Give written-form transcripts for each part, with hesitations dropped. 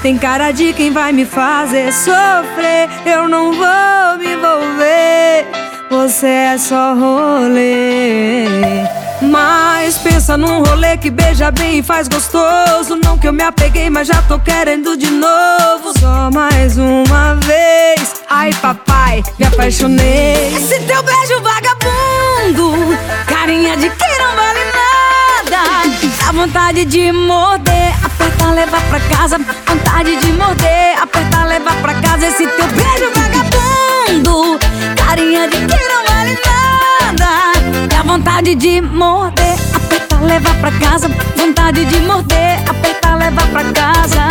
Tem cara de quem vai me fazer sofrer. Eu não vou me envolver, você é só rolê. Mas pensa num rolê que beija bem e faz gostoso. Não que eu me apeguei, mas já tô querendo de novo. Só mais uma vez. Ai papai, me apaixonei. Esse teu beijo vagabundo, carinha de quem não vale nada. Dá vontade de morder, apertar, levar pra casa. Vontade de morder, apertar, levar pra casa. Esse teu beijo vagabundo, carinha de quem não vale nada. Dá vontade de morder, apertar, levar pra casa. Vontade de morder, apertar, levar pra casa.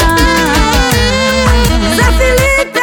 Zé Felipe!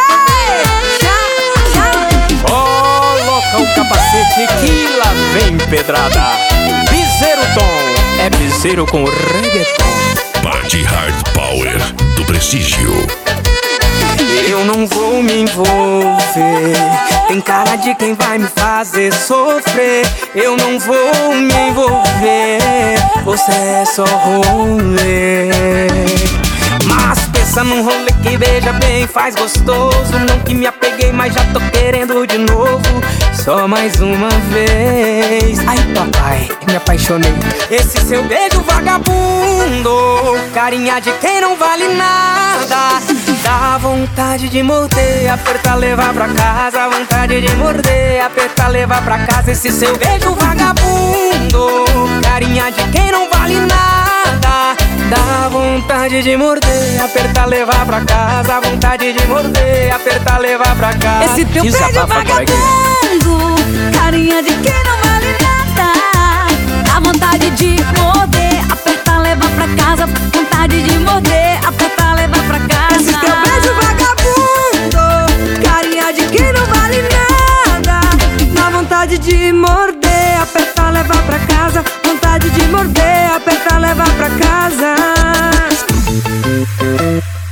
Coloca o capacete que lá vem pedrada. Piseiro Tom, é piseiro com reggaeton. Party Hard Power do Prestígio. Eu não vou me envolver, tem cara de quem vai me fazer sofrer. Eu não vou me envolver, você é só rolê. Mas pensa num rolê que beija bem, faz gostoso. Não que me apeguei, mas já tô querendo de novo. Só mais uma vez. Ai papai, me apaixonei. Esse seu beijo vagabundo, carinha de quem não vale nada. Dá vontade de morder, apertar, levar pra casa. Vontade de morder, apertar, levar pra casa. Esse seu beijo vagabundo, carinha de quem não vale nada. Dá vontade de morder, apertar, levar pra casa. Vontade de morder, apertar, levar pra casa. Esse teu beijo vagabundo, carinha de quem não vale nada. Dá vontade de morder, apertar, levar pra casa. Vontade de morder, apertar, levar pra casa. Esse teu beijo vagabundo, carinha de quem não vale nada. Dá vontade de morder, apertar, levar pra casa. Vontade de morder, apertar, levar pra casa.